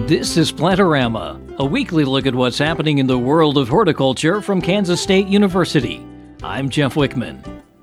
This is Plantorama, a weekly look at what's happening in the world of horticulture from Kansas State University. I'm Jeff Wickman.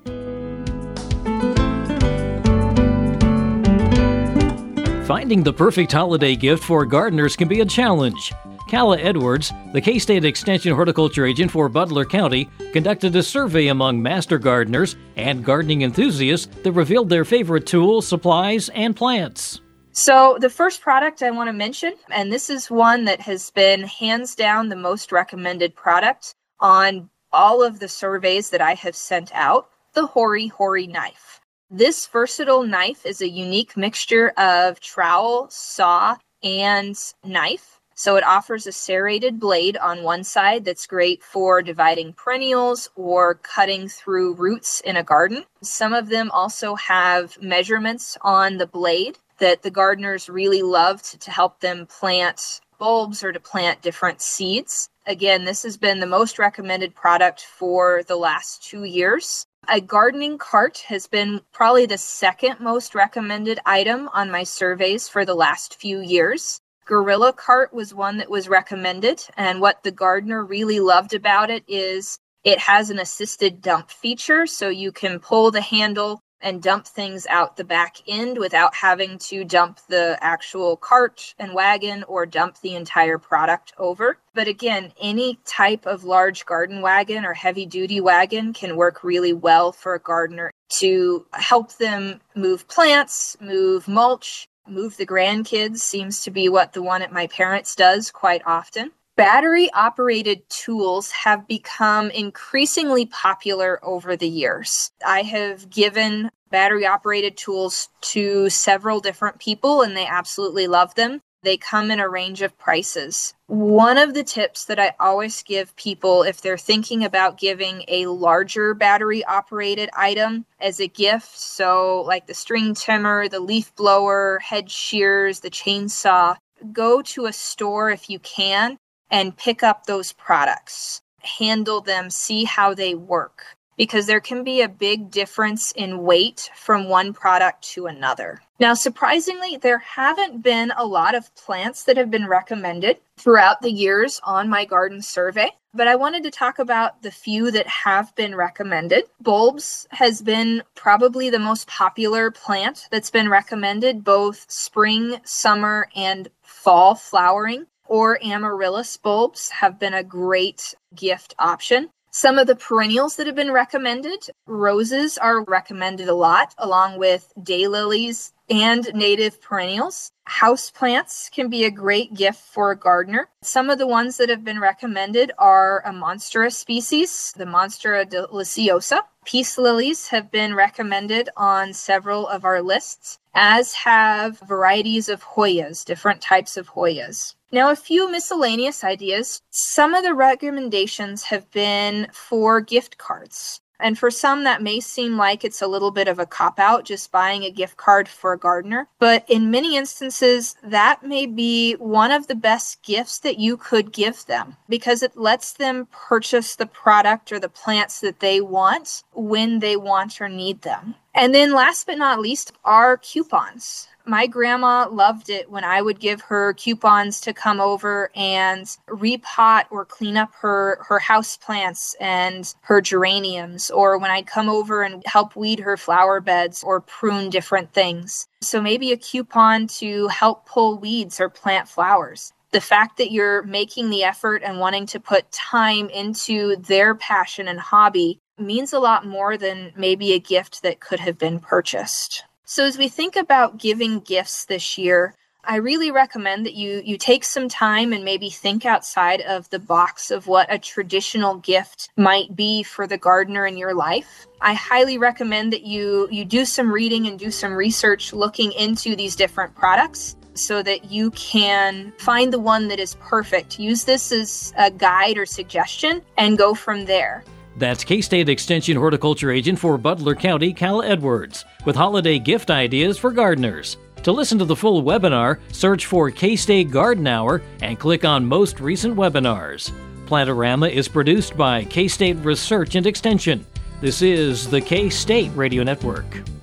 Finding the perfect holiday gift for gardeners can be a challenge. Kala Edwards, the K-State Extension Horticulture Agent for Butler County, conducted a survey among master gardeners and gardening enthusiasts that revealed their favorite tools, supplies, and plants. So the first product I want to mention, and this is one that has been hands down the most recommended product on all of the surveys that I have sent out, the Hori Hori knife. This versatile knife is a unique mixture of trowel, saw, and knife. So it offers a serrated blade on one side that's great for dividing perennials or cutting through roots in a garden. Some of them also have measurements on the blade that the gardeners really loved to help them plant bulbs or to plant different seeds. Again, this has been the most recommended product for the last 2 years. A gardening cart has been probably the second most recommended item on my surveys for the last few years. Gorilla Cart was one that was recommended, and what the gardener really loved about it is it has an assisted dump feature, so you can pull the handle and dump things out the back end without having to dump the actual cart and wagon or dump the entire product over. But again, any type of large garden wagon or heavy duty wagon can work really well for a gardener to help them move plants, move mulch, move the grandkids seems to be what the one at my parents' does quite often. Battery-operated tools have become increasingly popular over the years. I have given battery-operated tools to several different people, and they absolutely love them. They come in a range of prices. One of the tips that I always give people if they're thinking about giving a larger battery-operated item as a gift, so like the string trimmer, the leaf blower, hedge shears, the chainsaw, go to a store if you can and pick up those products, handle them, see how they work, because there can be a big difference in weight from one product to another. Now, surprisingly, there haven't been a lot of plants that have been recommended throughout the years on my garden survey, but I wanted to talk about the few that have been recommended. Bulbs has been probably the most popular plant that's been recommended, both spring, summer, and fall flowering, or amaryllis bulbs have been a great gift option. Some of the perennials that have been recommended, roses are recommended a lot, along with daylilies and native perennials. Houseplants can be a great gift for a gardener. Some of the ones that have been recommended are a monstera species, the Monstera deliciosa. Peace lilies have been recommended on several of our lists, as have varieties of Hoyas, different types of Hoyas. Now, a few miscellaneous ideas. Some of the recommendations have been for gift cards. And for some, that may seem like it's a little bit of a cop-out, just buying a gift card for a gardener. But in many instances, that may be one of the best gifts that you could give them, because it lets them purchase the product or the plants that they want when they want or need them. And then last but not least are coupons. My grandma loved it when I would give her coupons to come over and repot or clean up her house plants and her geraniums, or when I'd come over and help weed her flower beds or prune different things. So maybe a coupon to help pull weeds or plant flowers. The fact that you're making the effort and wanting to put time into their passion and hobby means a lot more than maybe a gift that could have been purchased. So as we think about giving gifts this year, I really recommend that you take some time and maybe think outside of the box of what a traditional gift might be for the gardener in your life. I highly recommend that you do some reading and do some research looking into these different products so that you can find the one that is perfect. Use this as a guide or suggestion and go from there. That's K-State Extension Horticulture Agent for Butler County, Kala Edwards, with holiday gift ideas for gardeners. To listen to the full webinar, search for K-State Garden Hour and click on most recent webinars. Plantorama is produced by K-State Research and Extension. This is the K-State Radio Network.